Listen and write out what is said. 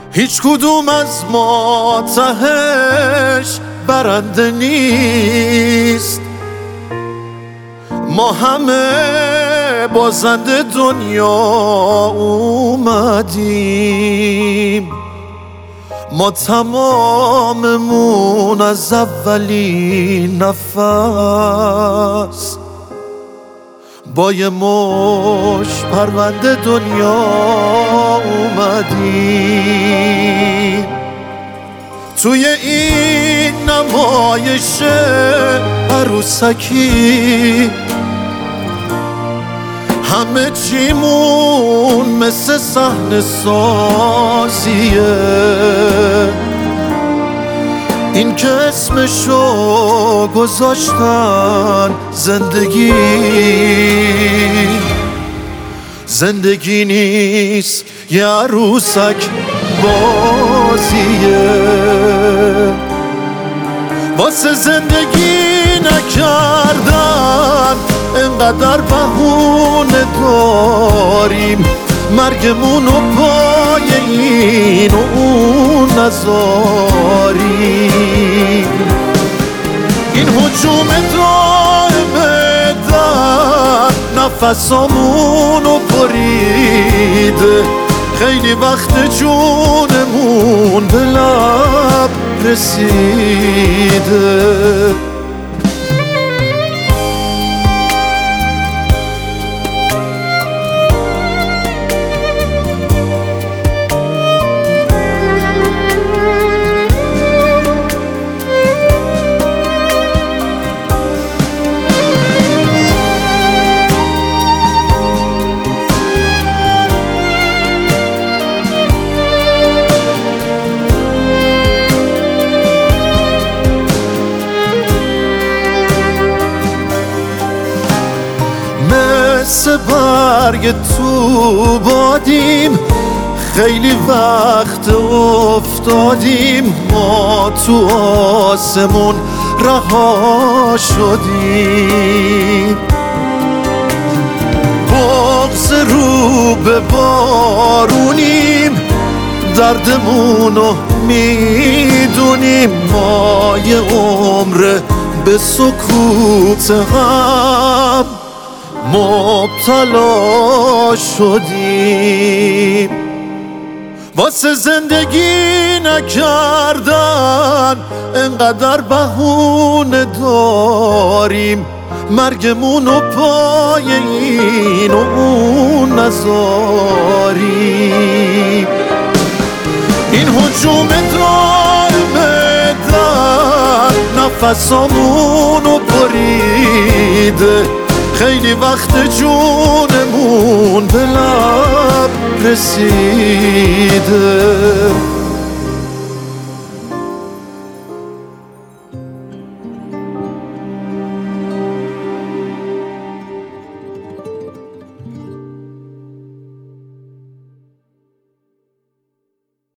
هیچ کدوم از ما تهش برنده نیست، ما همه بازنده دنیا اومدیم. ما تماممون از اولین نفس با یه مش پرونده دنیا اومدیم. توی این نمایش عروسکی همه چیمون مثل صحنه سازیه، این که اسمشو گذاشتن زندگی، زندگی نیست یه عروسک بازیه. واسه زندگی نکردن انقدر بهونه داریم، مرگمونو پای این و اون نذاریم. این هجوم دائمه در نفسامونو بریده، خیلی وقت جونمون به لب رسیده. مثل برگ تو بادیم، خیلی وقت افتادیم، ما تو آسمون رها شدیم. بغض رو به بارونیم، دردمونو میدونیم، ما یه عمر به سکوت هم مبتلا شدیم. واسه زندگی نکردن انقدر بهونه داریم، مرگمونو پای این و اون نذاریم. این هجوم دائمه در نفسامونو بریده، خیلی وقت جونمون به لب رسیده.